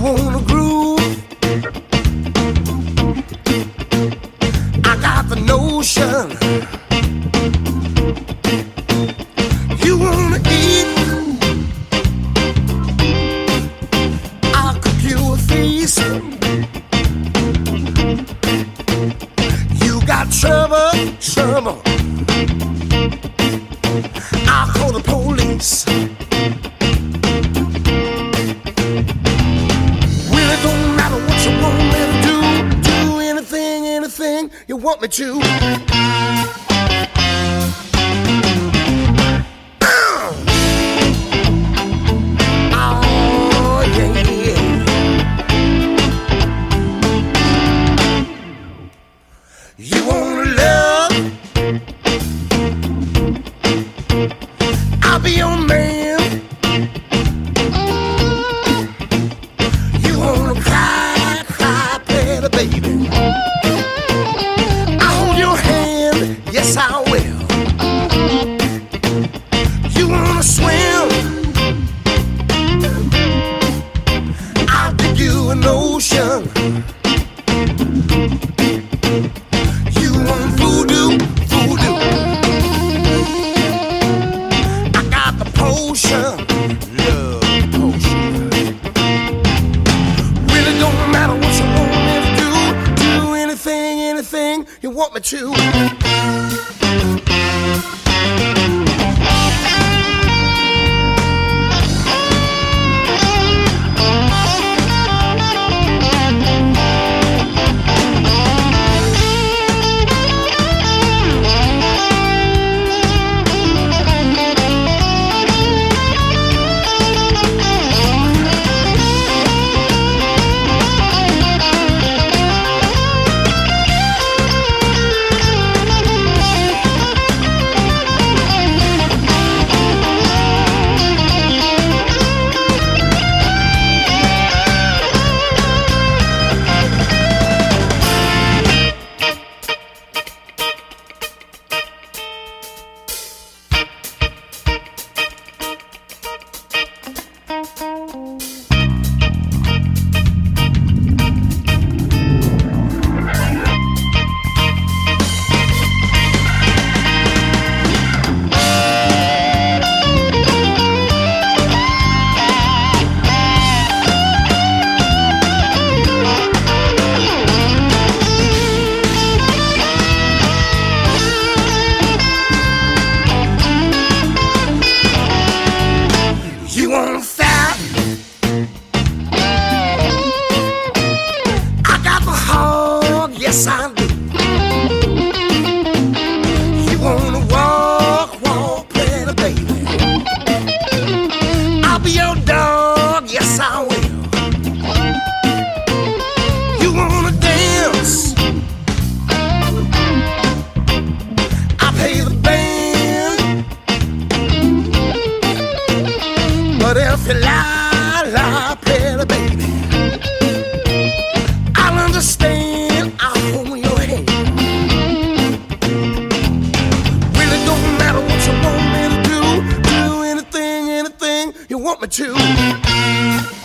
wanna groove? I got the notion. You wanna eat? I'll cook you a feast. You got trouble, trouble. I'll call the police. Really don't matter what you want me to do. Do anything, anything you want me to. You wanna love? I'll be your man. You wanna cry, cry, pretty baby. I'll hold your hand, yes I will. You wanna swim? I'll dig you an ocean. You want voodoo, voodoo. I got the potion, love potion. Really don't matter what you want me to do. Do anything, anything you want me to. You want fat? I got the hog, yes I do. You wanna walk, walk, pretty baby. I'll be your dog, yes I will. You wanna dance? I'll pay the band. But if you lie, lie, pretty baby, I'll understand, I'll hold your hand. Really don't matter what you want me to do. Do anything, anything you want me to.